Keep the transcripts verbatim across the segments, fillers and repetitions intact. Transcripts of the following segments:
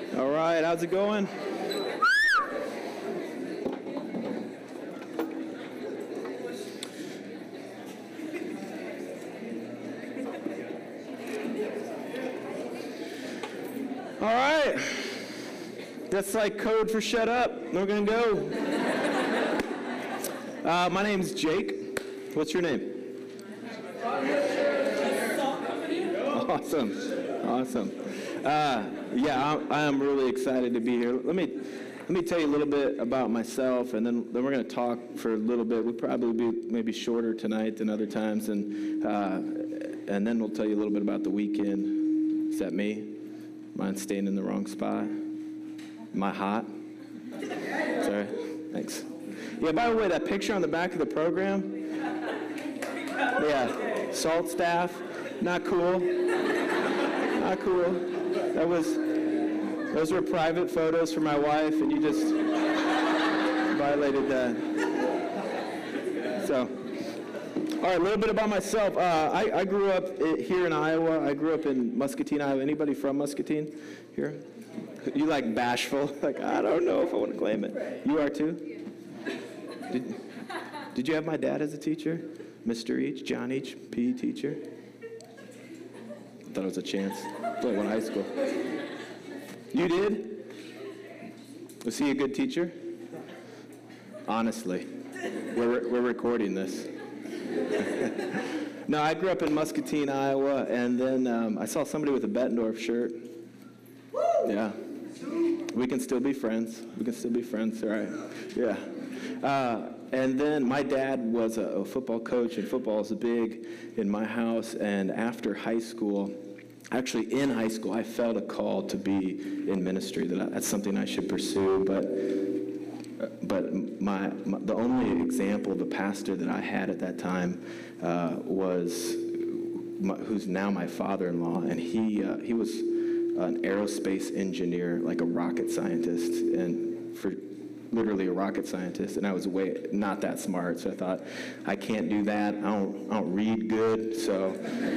All right, how's it going? All right, that's like code for shut up. We're gonna go. Uh, my name's Jake. What's your name? Awesome, awesome. Uh, yeah, I, I am really excited to be here. Let me let me tell you a little bit about myself, and then, then we're going to talk for a little bit. We'll probably be maybe shorter tonight than other times, and uh, and then we'll tell you a little bit about the weekend. Is that me? Am I staying in the wrong spot? Am I hot? Sorry. Thanks. Yeah, by the way, that picture on the back of the program, yeah, salt staff, not cool. Not cool. That was, those were private photos for my wife, and you just violated that. So, all right, a little bit about myself. Uh, I, I grew up here in Iowa. I grew up in Muscatine, Iowa. Anybody from Muscatine here? You like bashful? Like, I don't know if I want to claim it. You are too? Did, did you have my dad as a teacher? Mister Each, John Each, P E teacher? I thought it was a chance. I went to high school. You did? Was he a good teacher? Honestly. We're, we're recording this. No, I grew up in Muscatine, Iowa, and then um, I saw somebody with a Bettendorf shirt. Yeah. We can still be friends. We can still be friends, all right? Yeah. Uh, and then my dad was a, a football coach, and football is big in my house. And after high school, actually in high school, I felt a call to be in ministry. That I, that's something I should pursue. But but my, my the only example of a pastor that I had at that time uh, was my, who's now my father-in-law, and he uh, he was an aerospace engineer, like a rocket scientist, and for. literally a rocket scientist, and I was way not that smart, so I thought, I can't do that. I don't, I don't read good, so.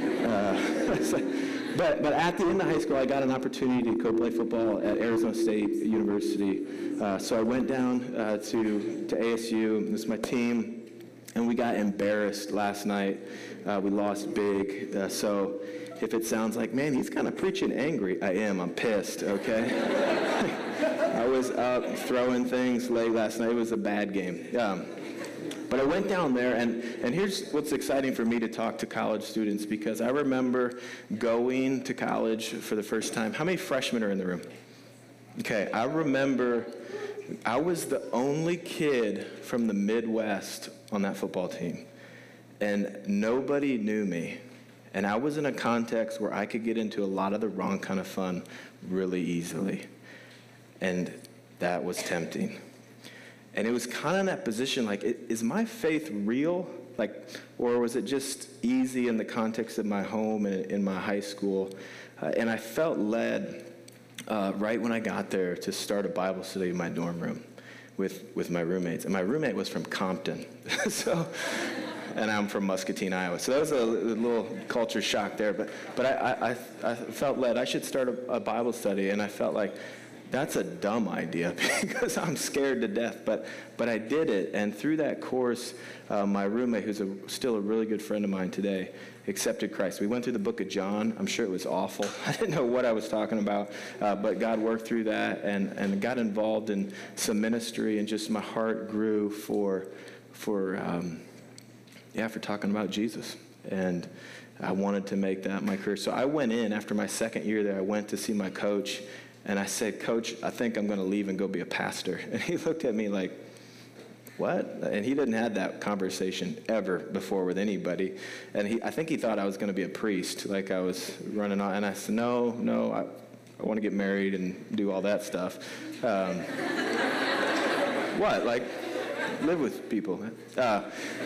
Uh, so but but at the end of high school, I got an opportunity to go play football at Arizona State University. Uh, so I went down uh, to to A S U. This is my team, and we got embarrassed last night. Uh, we lost big. Uh, so if it sounds like, man, he's kind of preaching angry, I am. I'm pissed. Okay. I was up throwing things late last night. It was a bad game. Um, but I went down there, and, and here's what's exciting for me to talk to college students, because I remember going to college for the first time. How many freshmen are in the room? Okay, I remember I was the only kid from the Midwest on that football team, and nobody knew me. And I was in a context where I could get into a lot of the wrong kind of fun really easily. And that was tempting. And it was kind of in that position, like, is my faith real? Like, or was it just easy in the context of my home and in my high school? Uh, and I felt led uh, right when I got there to start a Bible study in my dorm room with, with my roommates. And my roommate was from Compton. so, and I'm from Muscatine, Iowa. So that was a, a little culture shock there. But, but I, I, I felt led. I should start a, a Bible study. And I felt like, that's a dumb idea because I'm scared to death, but but I did it, and through that course, uh, my roommate, who's a, still a really good friend of mine today, accepted Christ. We went through the book of John. I'm sure it was awful. I didn't know what I was talking about, uh, but God worked through that and, and got involved in some ministry, and just my heart grew for, for um, yeah, for talking about Jesus. And I wanted to make that my career. So I went in, after my second year there, I went to see my coach, and I said, Coach, I think I'm going to leave and go be a pastor. And he looked at me like, what? And he didn't have that conversation ever before with anybody. And he, I think he thought I was going to be a priest, like I was running on. And I said, no, no, I, I want to get married and do all that stuff. Um, what? Like, live with people. Uh,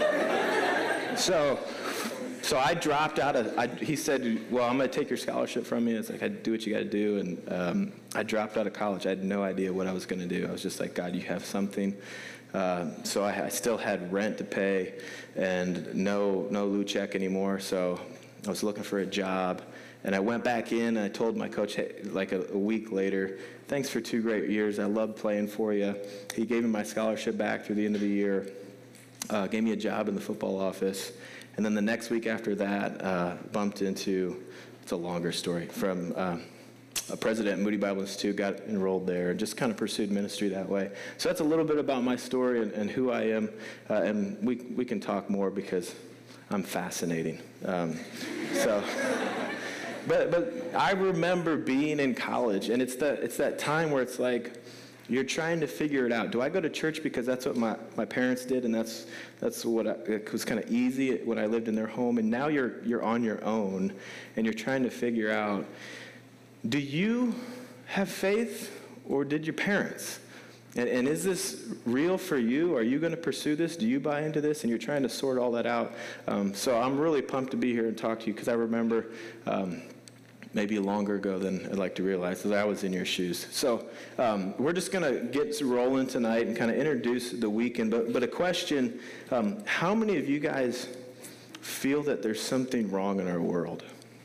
so... So I dropped out of, I, he said, well, I'm going to take your scholarship from you. It's like, I do what you got to do. And um, I dropped out of college. I had no idea what I was going to do. I was just like, God, you have something. Uh, so I, I still had rent to pay and no no loot check anymore. So I was looking for a job. And I went back in, and I told my coach, hey, like a, a week later, thanks for two great years. I loved playing for you. He gave me my scholarship back through the end of the year, uh, gave me a job in the football office. And then the next week after that, uh, bumped into, it's a longer story, from uh, a president at Moody Bible Institute, got enrolled there, and just kind of pursued ministry that way. So that's a little bit about my story and, and who I am. Uh, and we, we can talk more because I'm fascinating. Um, so... But but I remember being in college, and it's that it's that time where it's like you're trying to figure it out. Do I go to church because that's what my, my parents did, and that's that's what I, it was kind of easy when I lived in their home, and now you're you're on your own, and you're trying to figure out, do you have faith, or did your parents? And, and is this real for you? Are you going to pursue this? Do you buy into this? And you're trying to sort all that out. Um, so I'm really pumped to be here and talk to you, because I remember um, maybe longer ago than I'd like to realize that I was in your shoes. So um, we're just going to get rolling tonight and kind of introduce the weekend. But, but a question, um, how many of you guys feel that there's something wrong in our world?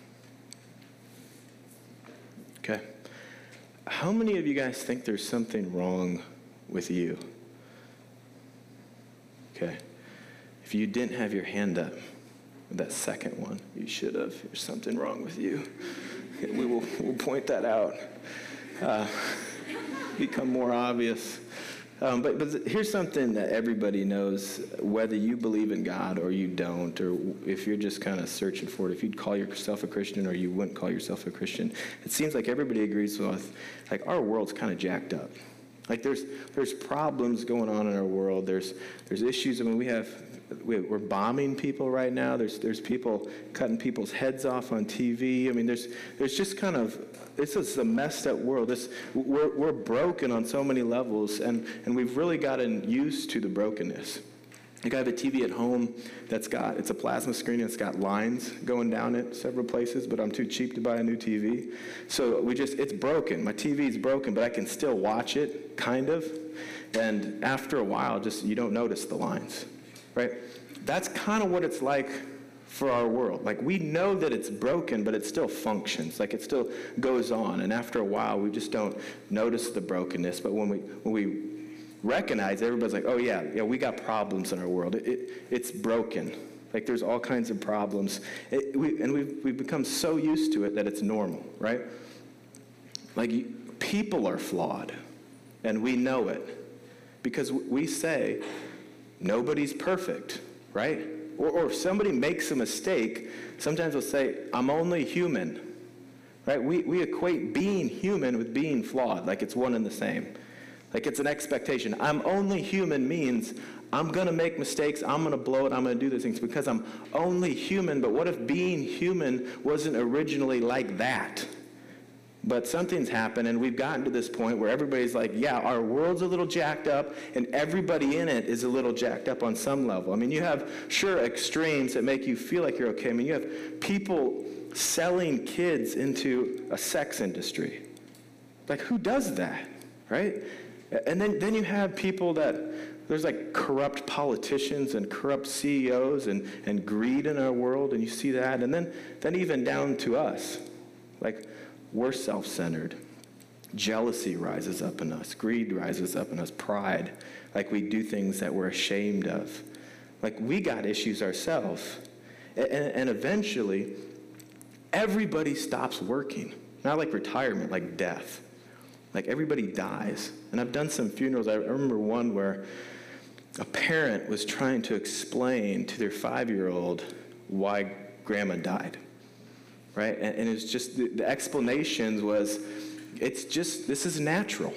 Okay. How many of you guys think there's something wrong with you? Okay. If you didn't have your hand up with that second one, you should have. There's something wrong with you. We will we'll point that out. Uh, become more obvious. Um, but, but here's something that everybody knows, whether you believe in God or you don't, or if you're just kind of searching for it, if you'd call yourself a Christian or you wouldn't call yourself a Christian, it seems like everybody agrees with, like, our world's kind of jacked up. Like, there's there's problems going on in our world. There's there's issues. I mean, we have, we're bombing people right now. There's there's people cutting people's heads off on T V. I mean, there's there's just kind of, this is a messed up world. This, we're, we're broken on so many levels, and, and we've really gotten used to the brokenness. Like, I have a T V at home that's got, it's a plasma screen, and it's got lines going down it several places, but I'm too cheap to buy a new T V. So we just, it's broken. My T V is broken, but I can still watch it, kind of. And after a while, just, you don't notice the lines, right? That's kind of what it's like for our world. Like, we know that it's broken, but it still functions. Like, it still goes on. And after a while, we just don't notice the brokenness. But when we when we recognize, everybody's like, oh yeah, yeah, we got problems in our world. It, it it's broken. Like, there's all kinds of problems. It, we, and we've we've become so used to it that it's normal, right? Like, you, people are flawed, and we know it because we say nobody's perfect, right? Or, or if somebody makes a mistake, sometimes we'll say, I'm only human, right? We, we equate being human with being flawed, like it's one and the same. Like, it's an expectation. I'm only human means I'm going to make mistakes, I'm going to blow it, I'm going to do these things because I'm only human. But what if being human wasn't originally like that? But something's happened, and we've gotten to this point where everybody's like, yeah, our world's a little jacked up, and everybody in it is a little jacked up on some level. I mean, you have, sure, extremes that make you feel like you're okay. I mean, you have people selling kids into a sex industry. Like, who does that, right? And then, then you have people that, there's like corrupt politicians and corrupt C E Os and, and greed in our world, and you see that. And then, then even down to us, like, we're self-centered. Jealousy rises up in us. Greed rises up in us. Pride. Like, we do things that we're ashamed of. Like, we got issues ourselves. And, and eventually, everybody stops working. Not like retirement, like death. Like, everybody dies. And I've done some funerals. I remember one where a parent was trying to explain to their five-year-old why grandma died. Right? And, and it's just, the, the explanations was, it's just, this is natural.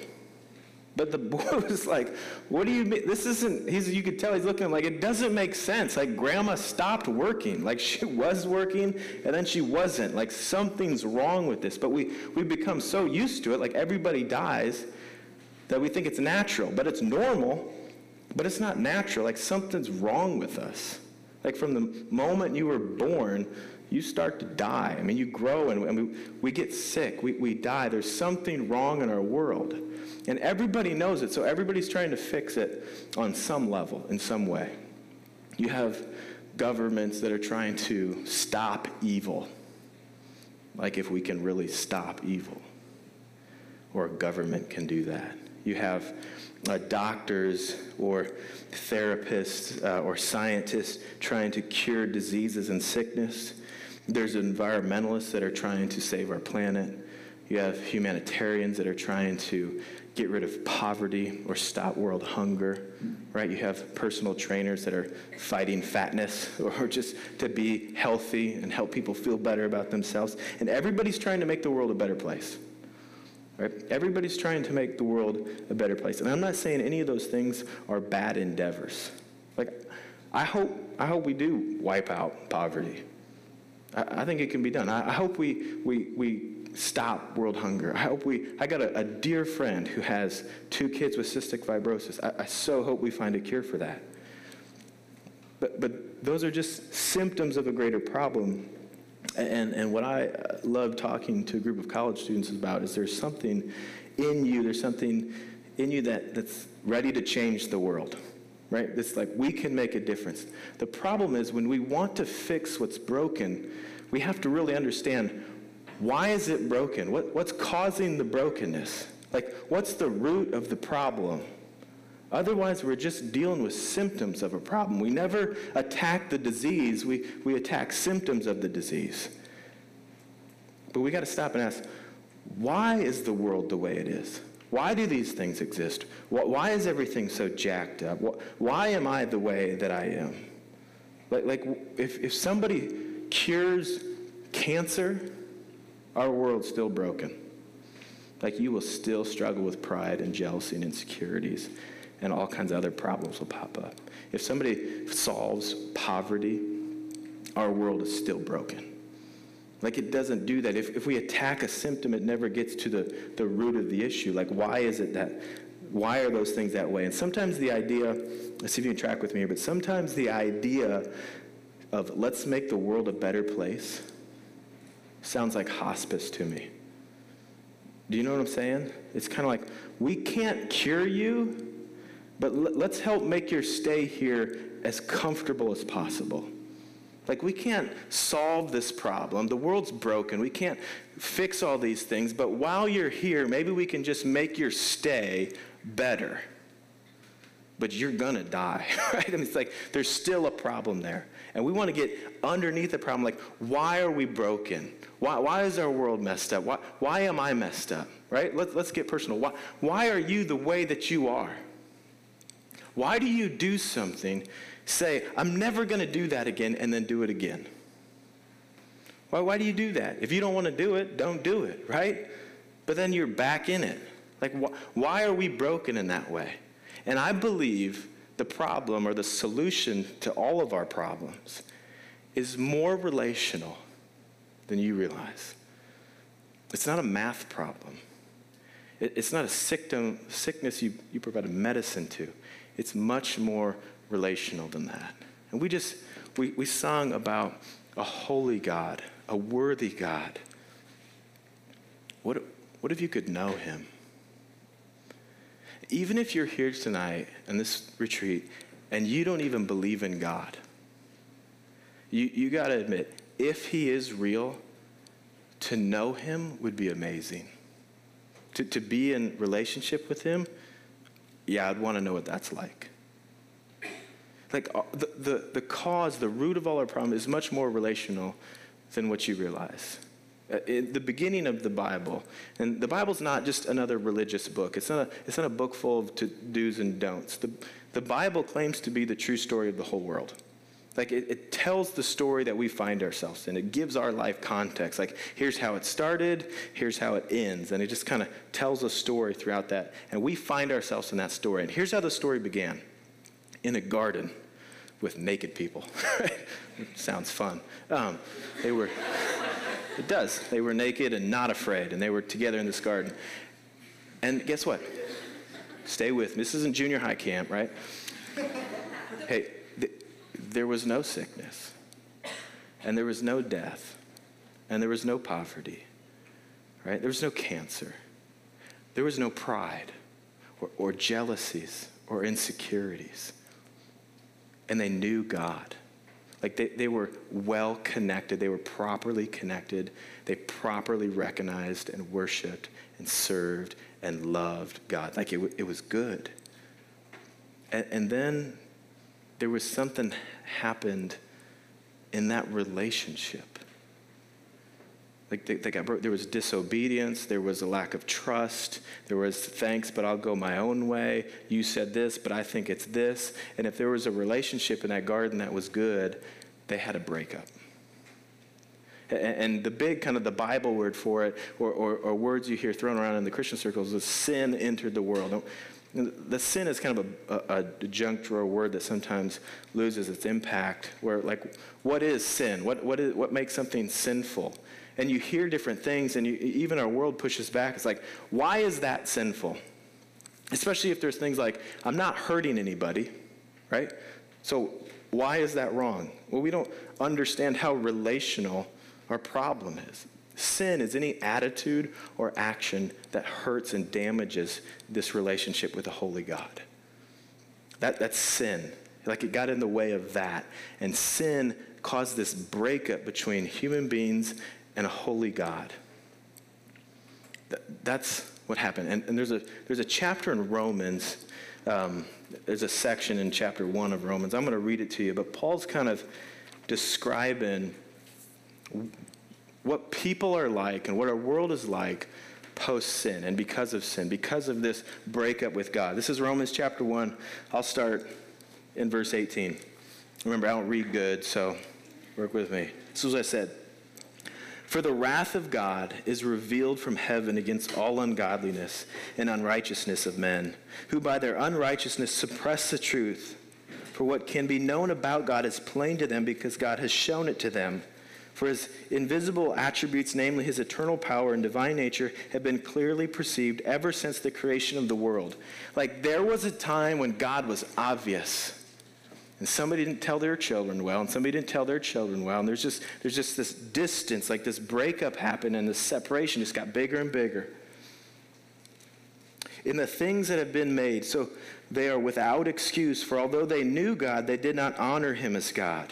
But the boy was like, what do you mean? This isn't, he's, you could tell he's looking like, it doesn't make sense. Like, grandma stopped working. Like, she was working, and then she wasn't. Like, something's wrong with this. But we, we've become so used to it, like everybody dies, that we think it's natural. But it's normal, but it's not natural. Like, something's wrong with us. Like, from the moment you were born, you start to die. I mean, you grow, and, and we, we get sick. We, we die. There's something wrong in our world. And everybody knows it, so everybody's trying to fix it on some level, in some way. You have governments that are trying to stop evil. Like if we can really stop evil, or a government can do that. You have uh, doctors or therapists uh, or scientists trying to cure diseases and sickness. There's environmentalists that are trying to save our planet. You have humanitarians that are trying to get rid of poverty or stop world hunger, right? You have personal trainers that are fighting fatness or just to be healthy and help people feel better about themselves. And everybody's trying to make the world a better place, right? Everybody's trying to make the world a better place. And I'm not saying any of those things are bad endeavors. Like, I hope, I hope we do wipe out poverty. I, I think it can be done. I, I hope we, we, we, stop world hunger. I hope we, I got a, a dear friend who has two kids with cystic fibrosis. I, I so hope we find a cure for that. But, but those are just symptoms of a greater problem. And, and what I love talking to a group of college students about is there's something in you, there's something in you that, that's ready to change the world, right? It's like we can make a difference. The problem is when we want to fix what's broken, we have to really understand, why is it broken? What, what's causing the brokenness? Like, what's the root of the problem? Otherwise, we're just dealing with symptoms of a problem. We never attack the disease. We, we attack symptoms of the disease. But we got to stop and ask, why is the world the way it is? Why do these things exist? Why is everything so jacked up? Why am I the way that I am? Like, like if, if somebody cures cancer, our world's still broken. Like, you will still struggle with pride and jealousy and insecurities, and all kinds of other problems will pop up. If somebody solves poverty, our world is still broken. Like, it doesn't do that. If, if we attack a symptom, it never gets to the, the root of the issue. Like, why is it that, why are those things that way? And sometimes the idea, let's see if you can track with me here, but sometimes the idea of let's make the world a better place sounds like hospice to me. Do you know what I'm saying? It's kind of like, we can't cure you, but l- let's help make your stay here as comfortable as possible. Like, we can't solve this problem. The world's broken. We can't fix all these things, but while you're here, maybe we can just make your stay better. But you're gonna die, right? I mean, it's like, there's still a problem there. And we want to get underneath the problem, like, why are we broken? Why, why is our world messed up? Why, why am I messed up, right? Let's, let's get personal. Why, why are you the way that you are? Why do you do something, say, I'm never going to do that again, and then do it again? Why, why do you do that? If you don't want to do it, don't do it, right? But then you're back in it. Like, wh- why are we broken in that way? And I believe the problem or the solution to all of our problems is more relational than you realize. It's not a math problem. It, it's not a sickdom, sickness you, you provide a medicine to. It's much more relational than that. And we just, we, we sung about a holy God, a worthy God. What, what if you could know him? Even if you're here tonight in this retreat and you don't even believe in God, you, you got to admit, if he is real, to know him would be amazing. To, to be in relationship with him, yeah, I'd want to know what that's like. Like, the, the, the cause, the root of all our problem is much more relational than what you realize. In the beginning of the Bible, and the Bible's not just another religious book. It's not a, it's not a book full of to do's and don'ts. The, the Bible claims to be the true story of the whole world. Like, it, it tells the story that we find ourselves in. It gives our life context. Like, here's how it started, here's how it ends. And it just kind of tells a story throughout that. And we find ourselves in that story. And here's how the story began. In a garden with naked people. Sounds fun. Um, they were... It does. They were naked and not afraid, and they were together in this garden. And guess what? Stay with me. This isn't junior high camp, right? Hey, th- there was no sickness, and there was no death, and there was no poverty, right? There was no cancer. There was no pride or, or jealousies or insecurities. And they knew God. Like they, they were well connected. They were properly connected. They properly recognized and worshiped and served and loved God. Like it, it was good. And, and then there was something happened in that relationship. Like they, they got broke. There was disobedience. There was a lack of trust. There was thanks, but I'll go my own way. You said this, but I think it's this. And if there was a relationship in that garden that was good, they had a breakup. And, and the big kind of the Bible word for it, or, or, or words you hear thrown around in the Christian circles, is sin entered the world. The sin is kind of a, a, a junk drawer word that sometimes loses its impact. Where, like, what is sin? What what is what makes something sinful? And you hear different things, and you, even our world pushes back. It's like, why is that sinful? Especially if there's things like, I'm not hurting anybody, right? So why is that wrong? Well, we don't understand how relational our problem is. Sin is any attitude or action that hurts and damages this relationship with a holy God. That, that's sin. Like it got in the way of that. And sin caused this breakup between human beings and a holy God. Th- that's what happened. And, and there's a there's a chapter in Romans. Um, there's a section in chapter one of Romans. I'm going to read it to you. But Paul's kind of describing what people are like and what our world is like post-sin and because of sin, because of this breakup with God. This is Romans chapter one. I'll start in verse eighteen. Remember, I don't read good, so work with me. This is what I said. For the wrath of God is revealed from heaven against all ungodliness and unrighteousness of men, who by their unrighteousness suppress the truth. For what can be known about God is plain to them because God has shown it to them. For his invisible attributes, namely his eternal power and divine nature, have been clearly perceived ever since the creation of the world. Like there was a time when God was obvious. And somebody didn't tell their children well, and somebody didn't tell their children well, and there's just there's just this distance, like this breakup happened, and this separation just got bigger and bigger. In the things that have been made, so they are without excuse, for although they knew God, they did not honor him as God.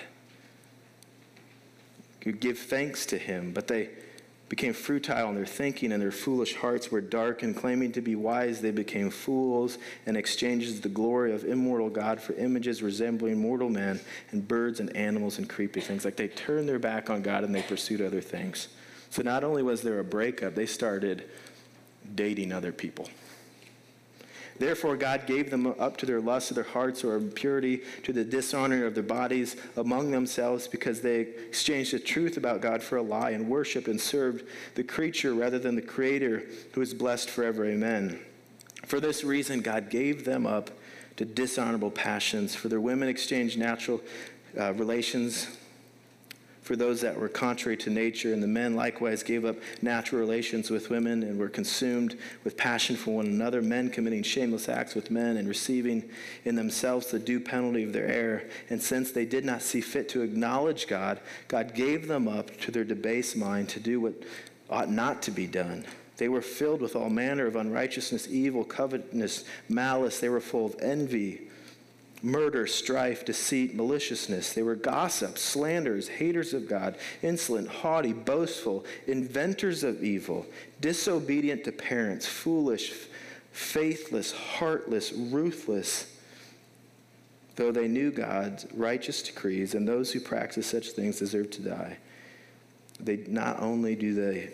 You give thanks to him, but they became futile in their thinking, and their foolish hearts were dark, and claiming to be wise, they became fools, and exchanged the glory of immortal God for images resembling mortal men, and birds and animals and creepy things. Like they turned their back on God and they pursued other things. So not only was there a breakup, they started dating other people. Therefore, God gave them up to their lust of their hearts or impurity, to the dishonor of their bodies among themselves, because they exchanged the truth about God for a lie and worshiped and served the creature rather than the Creator, who is blessed forever. Amen. For this reason, God gave them up to dishonorable passions. For their women exchanged natural uh, relations for those that were contrary to nature, and the men likewise gave up natural relations with women and were consumed with passion for one another, men committing shameless acts with men and receiving in themselves the due penalty of their error. And since they did not see fit to acknowledge God, God gave them up to their debased mind to do what ought not to be done. They were filled with all manner of unrighteousness, evil, covetousness, malice. They were full of envy, murder, strife, deceit, maliciousness. They were gossips, slanderers, haters of God, insolent, haughty, boastful, inventors of evil, disobedient to parents, foolish, faithless, heartless, ruthless. Though they knew God's righteous decrees, and those who practice such things deserve to die, they not only do they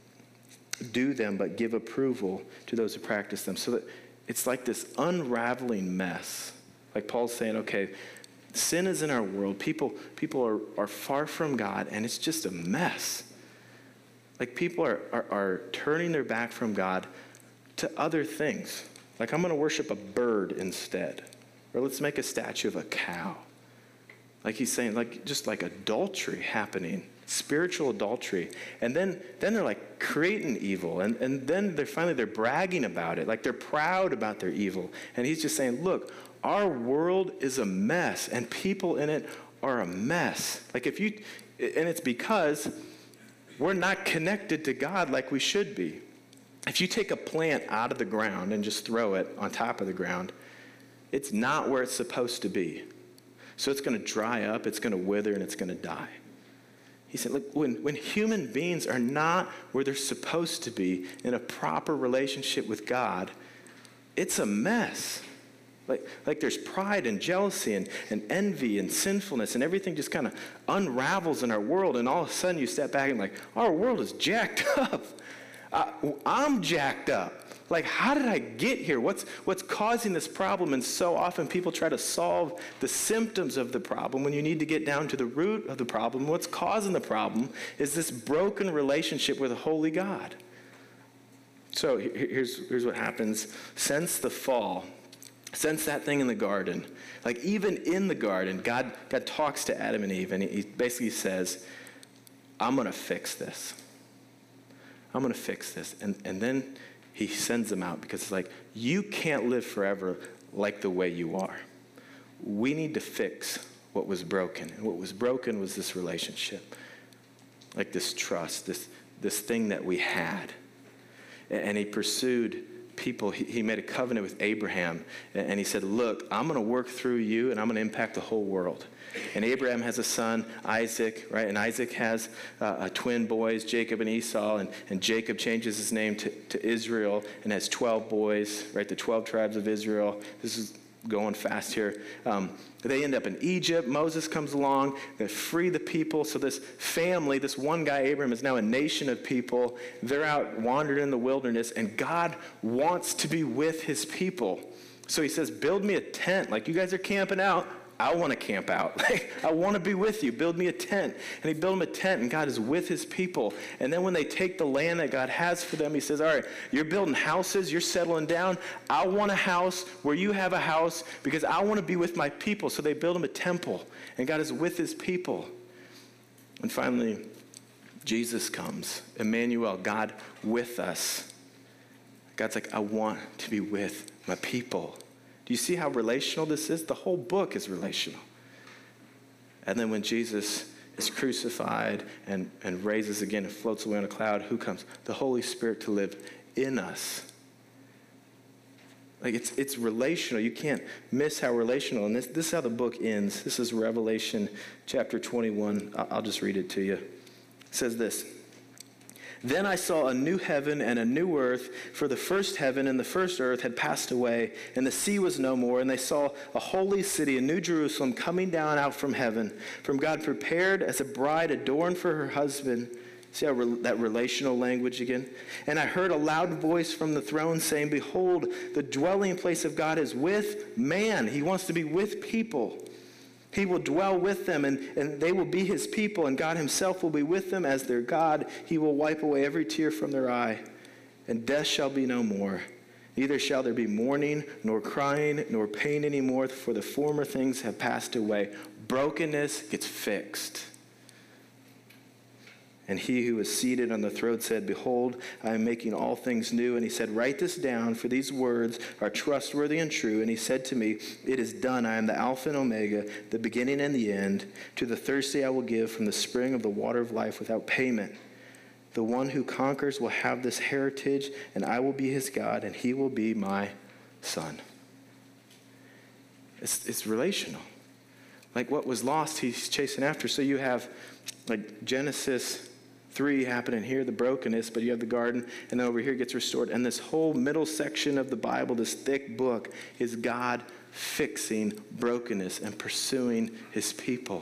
do them, but give approval to those who practice them. So that it's like this unraveling mess. Like Paul's saying, okay, sin is in our world. People, people are, are far from God, and it's just a mess. Like people are, are, are turning their back from God to other things. Like I'm going to worship a bird instead. Or let's make a statue of a cow. Like he's saying, like just like adultery happening, spiritual adultery. And then, then they're like creating evil. And, and then they're finally, they're bragging about it. Like they're proud about their evil. And he's just saying, look, our world is a mess, and people in it are a mess. Like if you, and it's because we're not connected to God like we should be. If you take a plant out of the ground and just throw it on top of the ground, it's not where it's supposed to be. So it's going to dry up, it's going to wither, and it's going to die. He said, look, when, when human beings are not where they're supposed to be in a proper relationship with God, it's a mess. Like, like there's pride and jealousy and, and envy and sinfulness, and everything just kind of unravels in our world, and all of a sudden you step back and like, our world is jacked up. Uh, I'm jacked up. Like, how did I get here? What's, what's causing this problem? And so often people try to solve the symptoms of the problem when you need to get down to the root of the problem. What's causing the problem is this broken relationship with a holy God. So here's, here's what happens. Since the fall, since that thing in the garden, like even in the garden, God, God talks to Adam and Eve, and he basically says, I'm going to fix this. I'm going to fix this. And, and then he sends them out because it's like, you can't live forever like the way you are. We need to fix what was broken. And what was broken was this relationship, like this trust, this, this thing that we had. And he pursued people. He, he made a covenant with Abraham, and he said, look, I'm going to work through you, and I'm going to impact the whole world. And Abraham has a son, Isaac, right? And Isaac has uh, uh, twin boys, Jacob and Esau, and, and Jacob changes his name to, to Israel and has twelve boys, right? The twelve tribes of Israel. This is going fast here. Um, they end up in Egypt. Moses comes along. They free the people. So this family, this one guy, Abraham, is now a nation of people. They're out wandering in the wilderness, and God wants to be with his people. So he says, build me a tent. Like, you guys are camping out. I want to camp out. Like, I want to be with you. Build me a tent. And he built him a tent, and God is with his people. And then when they take the land that God has for them, he says, all right, you're building houses. You're settling down. I want a house where you have a house because I want to be with my people. So they build him a temple, and God is with his people. And finally, Jesus comes. Emmanuel, God with us. God's like, I want to be with my people. Do you see how relational this is? The whole book is relational. And then when Jesus is crucified and, and raises again and floats away on a cloud, who comes? The Holy Spirit to live in us. Like, it's it's relational. You can't miss how relational. And this, this is how the book ends. This is Revelation chapter twenty-one. I'll, I'll just read it to you. It says this. Then I saw a new heaven and a new earth, for the first heaven and the first earth had passed away, and the sea was no more. And they saw a holy city, a new Jerusalem, coming down out from heaven, from God, prepared as a bride adorned for her husband. See how re- that relational language again? And I heard a loud voice from the throne saying, behold, the dwelling place of God is with man. He wants to be with people. He will dwell with them, and, and they will be his people, and God himself will be with them as their God. He will wipe away every tear from their eye, and death shall be no more. Neither shall there be mourning, nor crying, nor pain anymore, for the former things have passed away. Brokenness gets fixed. And he who was seated on the throne said, behold, I am making all things new. And he said, write this down, for these words are trustworthy and true. And he said to me, it is done. I am the Alpha and Omega, the beginning and the end. To the thirsty I will give from the spring of the water of life without payment. The one who conquers will have this heritage, and I will be his God, and he will be my son. It's, it's relational. Like, what was lost, he's chasing after. So you have, like, Genesis three happening here, the brokenness, but you have the garden, and then over here it gets restored. And this whole middle section of the Bible, this thick book, is God fixing brokenness and pursuing his people.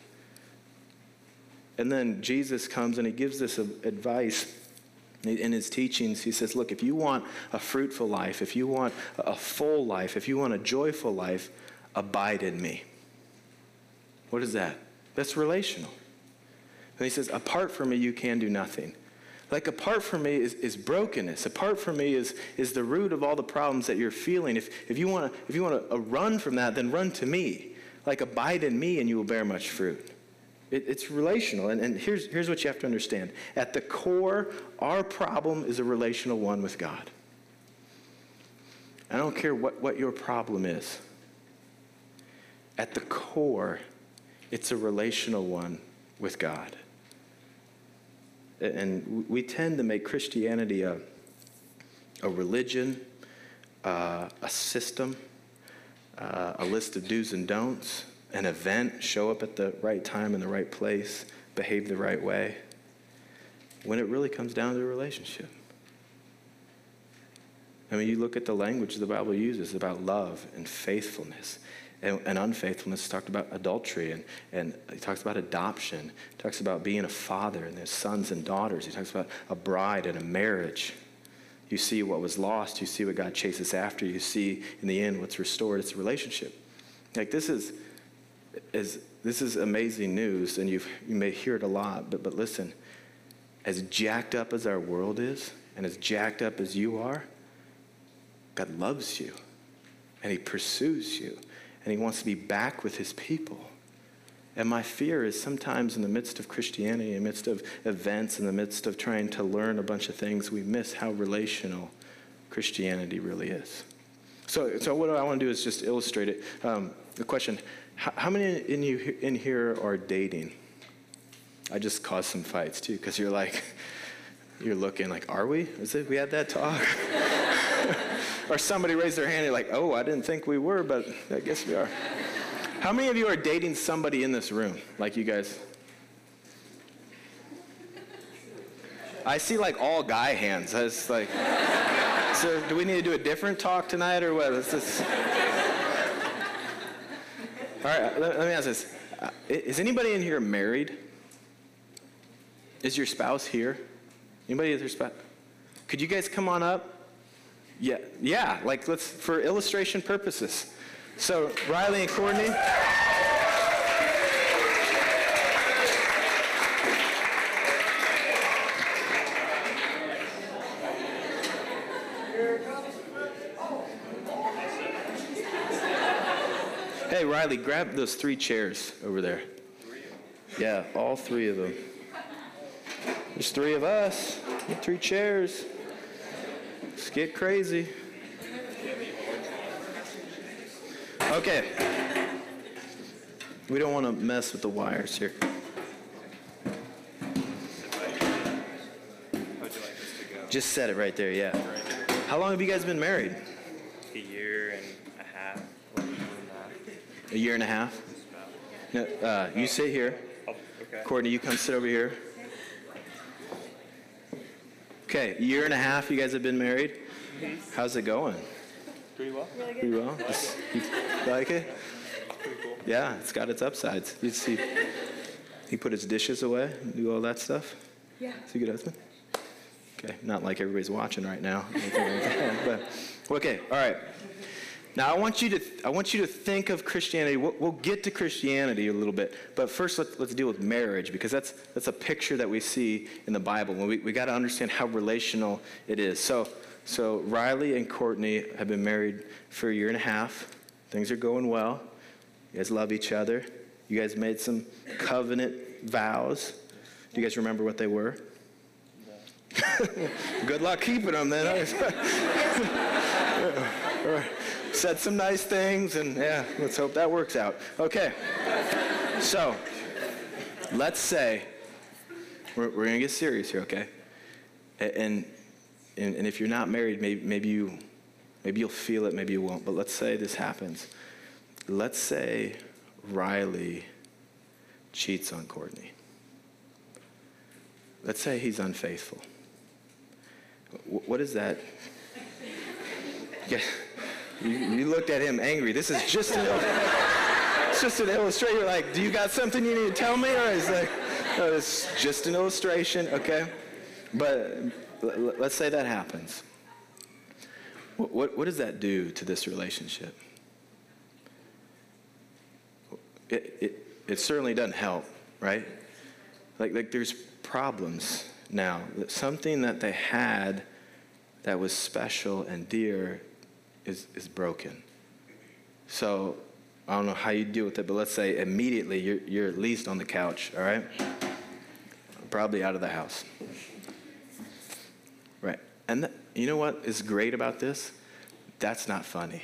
And then Jesus comes and he gives this advice in his teachings. He says, look, if you want a fruitful life, if you want a full life, if you want a joyful life, abide in me. What is that? That's relational. And he says, apart from me, you can do nothing. Like, apart from me is, is brokenness. Apart from me is, is the root of all the problems that you're feeling. If, if you want to if you want to run from that, then run to me. Like, abide in me and you will bear much fruit. It, it's relational. And, and here's, here's what you have to understand. At the core, our problem is a relational one with God. I don't care what, what your problem is. At the core, it's a relational one with God. And we tend to make Christianity a, a religion, uh, a system, uh, a list of do's and don'ts. an event, show up at the right time in the right place, behave the right way, when it really comes down to a relationship. I mean, you look at the language the Bible uses about love and faithfulness. And, and unfaithfulness, talked about adultery, and, and he talks about adoption. He talks about being a father and there's sons and daughters. He talks about a bride and a marriage. You see what was lost. You see what God chases after. You see, in the end, what's restored. It's a relationship. Like, this is, is, this is amazing news, and you've, you may hear it a lot, but, but listen, as jacked up as our world is, and as jacked up as you are, God loves you, and he pursues you, and he wants to be back with his people. And my fear is sometimes in the midst of Christianity, in the midst of events, in the midst of trying to learn a bunch of things, we miss how relational Christianity really is. So, so what I want to do is just illustrate it. Um, the question, how, how many in you in here are dating? I just caused some fights too, because you're like, you're looking like, are we? Is it, we had that talk? Or somebody raised their hand, you're like, oh, I didn't think we were, but I guess we are. How many of you are dating somebody in this room, like you guys? I see like all guy hands. I was like, so do we need to do a different talk tonight or what? Is this... All right, let, let me ask this. Uh, is anybody in here married? Is your spouse here? Anybody is your spouse? Could you guys come on up? Yeah, yeah, like let's, for illustration purposes. So, Riley and Courtney. Hey, Riley, grab those three chairs over there. Yeah, all three of them. There's three of us. Get three chairs. Let's get crazy. Okay. We don't want to mess with the wires here. Just set it right there, yeah. How long have you guys been married? A year and a half. A year and a half? No, uh, you sit here. Oh, okay. Courtney, you come sit over here. Okay, a year and a half you guys have been married. How's it going? Pretty well. Really good. Pretty well? Just- you like it? Pretty cool. Yeah, it's got its upsides. You see, he put his dishes away, do all that stuff. Yeah. Is he a good husband? Okay, not like everybody's watching right now. But okay, all right. Now I want you to I want you to think of Christianity. We'll, we'll get to Christianity a little bit, but first let's let's deal with marriage, because that's that's a picture that we see in the Bible. We we got to understand how relational it is. So so Riley and Courtney have been married for a year and a half. Things are going well. You guys love each other. You guys made some covenant vows. Do you guys remember what they were? Good luck keeping them then. Said some nice things, and yeah, let's hope that works out. Okay, so let's say, we're, we're going to get serious here, okay? And, and and if you're not married, maybe, maybe, you, maybe you'll feel it, maybe you won't, but let's say this happens. Let's say Riley cheats on Courtney. Let's say he's unfaithful. What is that? Yeah, you, you looked at him angry. This is just an, it's just an illustration. You're like, do you got something you need to tell me? Or is like, no, it's just an illustration, okay? But let's say that happens. What, what, what does that do to this relationship? It, it, it certainly doesn't help, right? Like, like there's problems now. Something that they had that was special and dear is, is broken. So I don't know how you deal with it, but let's say immediately you're, you're at least on the couch, all right? Probably out of the house. Right. And th- you know what is great about this? That's not funny.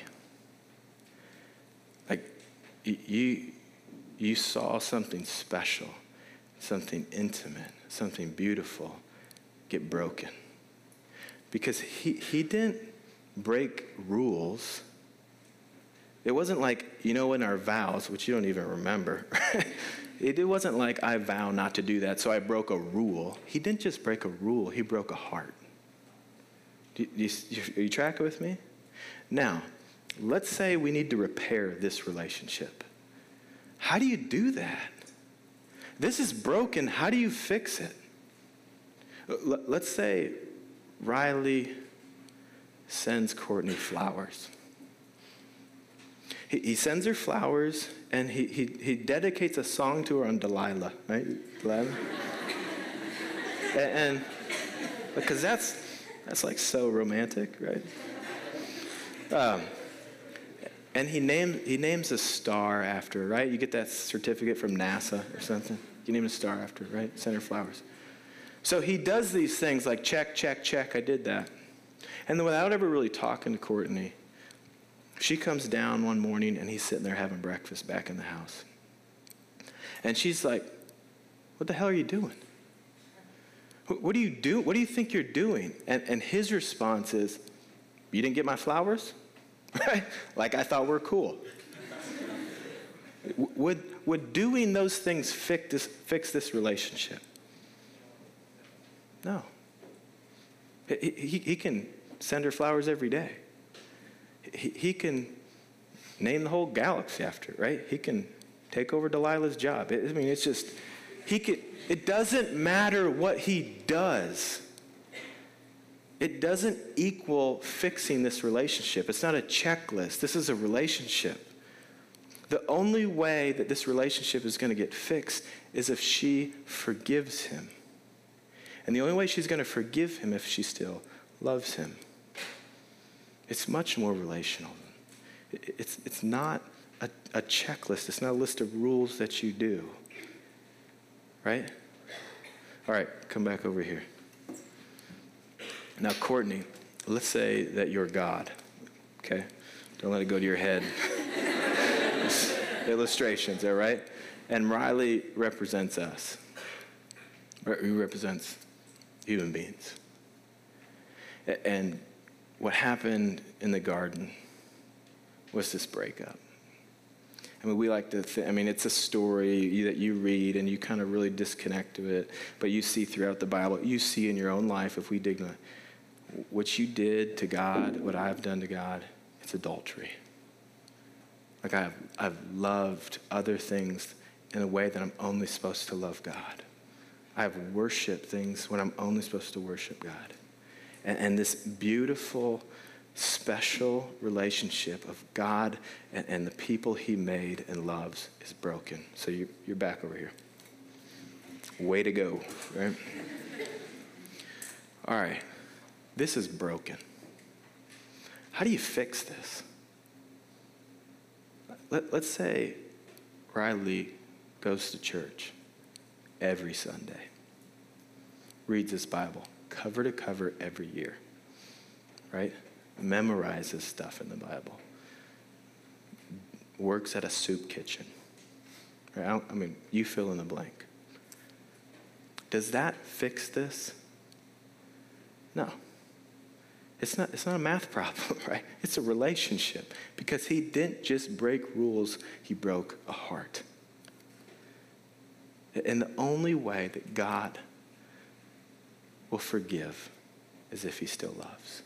Like, y- you, you saw something special, something intimate, something beautiful get broken. Because he, he didn't break rules. It wasn't like, you know, in our vows, which you don't even remember, it, it wasn't like I vow not to do that, so I broke a rule. He didn't just break a rule, he broke a heart. Do you, do you, are you tracking with me? Now, let's say we need to repair this relationship. How do you do that? This is broken. How do you fix it? L- let's say Riley sends Courtney flowers. He, he sends her flowers, and he, he, he dedicates a song to her on Delilah, right? Delilah? and, and because that's, that's like so romantic, right? Um, and he, name, he names a star after her, right? You get that certificate from NASA or something. You name a star after her, right? Send her flowers. So he does these things like check, check, check, I did that. And then without ever really talking to Courtney, she comes down one morning and he's sitting there having breakfast back in the house. And she's like, what the hell are you doing? What do you do? What do you think you're doing? And, and his response is, you didn't get my flowers? Right? Like I thought we're cool. Would, would doing those things fix this, fix this relationship? No. He, he, he can send her flowers every day. He, he can name the whole galaxy after it, right? He can take over Delilah's job. It, I mean, it's just, he could, it doesn't matter what he does. It doesn't equal fixing this relationship. It's not a checklist. This is a relationship. The only way that this relationship is going to get fixed is if she forgives him. And the only way she's going to forgive him if she still loves him. It's much more relational. It's, it's not a, a checklist. It's not a list of rules that you do. Right? All right, come back over here. Now, Courtney, let's say that you're God. Okay? Don't let it go to your head. Illustrations, all right? And Riley represents us. He represents human beings. And what happened in the garden was this breakup. I mean, we like to think, I mean, it's a story that you read and you kind of really disconnect to it, but you see throughout the Bible, you see in your own life, if we dig into what you did to God, what I've done to God, it's adultery. Like I've, I've loved other things in a way that I'm only supposed to love God. I've worshiped things when I'm only supposed to worship God. And, and this beautiful, special relationship of God and, and the people he made and loves is broken. So you, you're back over here. Way to go, right? All right. This is broken. How do you fix this? Let, let's say Riley goes to church every Sunday, reads his Bible cover to cover every year, right? Memorizes stuff in the Bible, works at a soup kitchen. Right? I, don't, I mean, you fill in the blank. Does that fix this? No. It's not, it's not a math problem, right? It's a relationship. Because he didn't just break rules, he broke a heart. And the only way that God will forgive is if he still loves.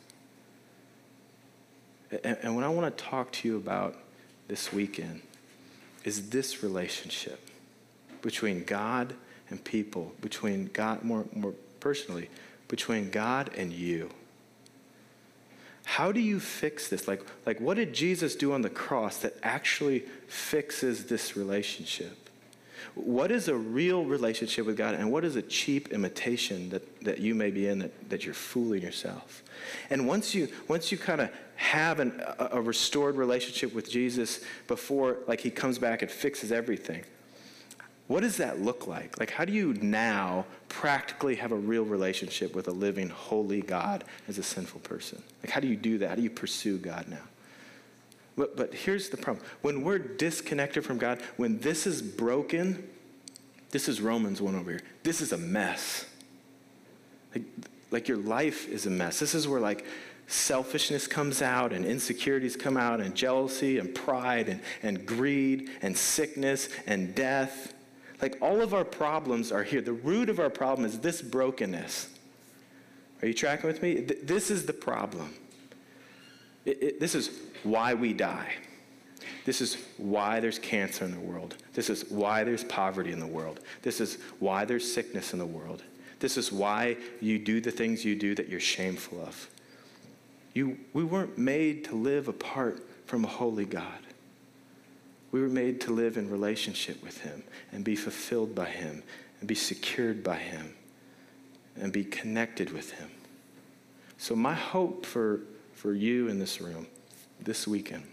And, and what I want to talk to you about this weekend is this relationship between God and people, between God, more, more personally, between God and you. How do you fix this? Like, like, what did Jesus do on the cross that actually fixes this relationship? What is a real relationship with God, and what is a cheap imitation that, that you may be in that, that you're fooling yourself? And once you once you kind of have an, a, a restored relationship with Jesus before, like, he comes back and fixes everything, what does that look like? Like, how do you now practically have a real relationship with a living, holy God as a sinful person? Like, how do you do that? How do you pursue God now? But, but here's the problem. When we're disconnected from God, when this is broken, this is Romans one over here. This is a mess. Like, like your life is a mess. This is where, like, selfishness comes out and insecurities come out and jealousy and pride and, and greed and sickness and death. Like all of our problems are here. The root of our problem is this brokenness. Are you tracking with me? Th- this is the problem. It, it, this is why we die. This is why there's cancer in the world. This is why there's poverty in the world. This is why there's sickness in the world. This is why you do the things you do that you're shameful of. You, we weren't made to live apart from a holy God. We were made to live in relationship with him and be fulfilled by him and be secured by him and be connected with him. So my hope for, for you in this room this weekend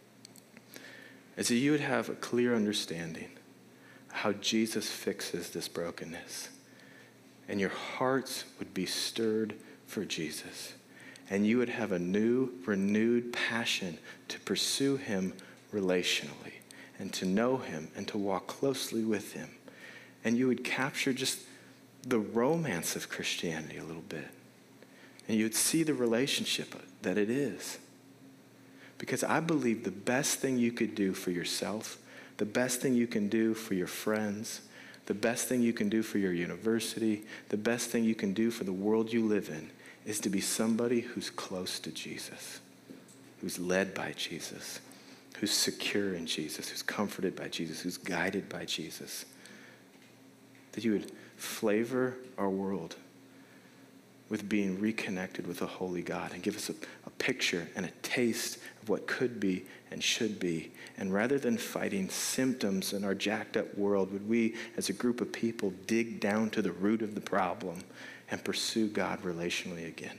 is that you would have a clear understanding of how Jesus fixes this brokenness. And your hearts would be stirred for Jesus. And you would have a new, renewed passion to pursue him relationally and to know him and to walk closely with him. And you would capture just the romance of Christianity a little bit. And you would see the relationship that it is. Because I believe the best thing you could do for yourself, the best thing you can do for your friends, the best thing you can do for your university, the best thing you can do for the world you live in is to be somebody who's close to Jesus, who's led by Jesus, who's secure in Jesus, who's comforted by Jesus, who's guided by Jesus. That you would flavor our world with being reconnected with a holy God and give us a, a picture and a taste of what could be and should be. And rather than fighting symptoms in our jacked up world, would we as a group of people dig down to the root of the problem and pursue God relationally again?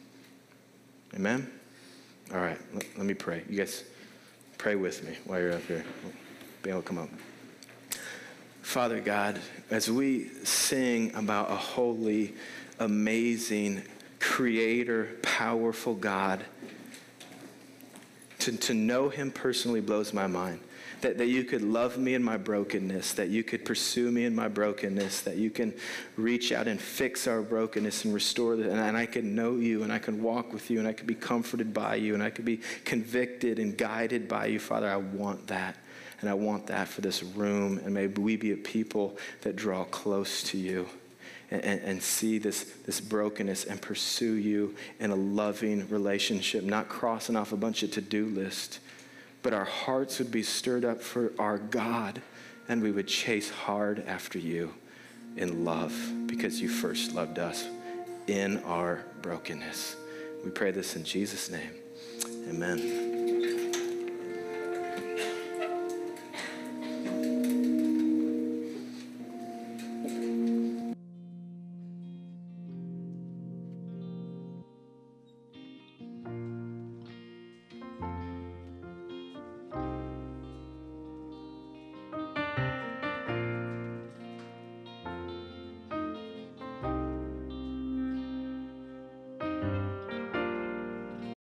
Amen? All right, let, let me pray. You guys pray with me while you're up here. Be able to come up. Father God, as we sing about a holy, amazing, creator, powerful God, to, to know him personally blows my mind. That, that you could love me in my brokenness, that you could pursue me in my brokenness, that you can reach out and fix our brokenness and restore it, and, and I can know you, and I can walk with you, and I could be comforted by you, and I could be convicted and guided by you. Father, I want that, and I want that for this room, and may we be a people that draw close to you. And, and see this, this brokenness and pursue you in a loving relationship, not crossing off a bunch of to-do lists, but our hearts would be stirred up for our God, and we would chase hard after you in love because you first loved us in our brokenness. We pray this in Jesus' name. Amen.